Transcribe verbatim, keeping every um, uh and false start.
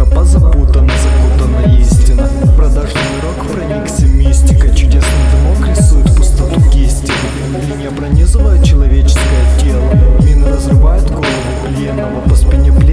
тропа запутана, закутана истина. Продажный мирок проникся мистика. Чудесный дымок рисует пустоту кисти. Линия пронизывает человеческое тело. Мины разрывают голову пленного. По спине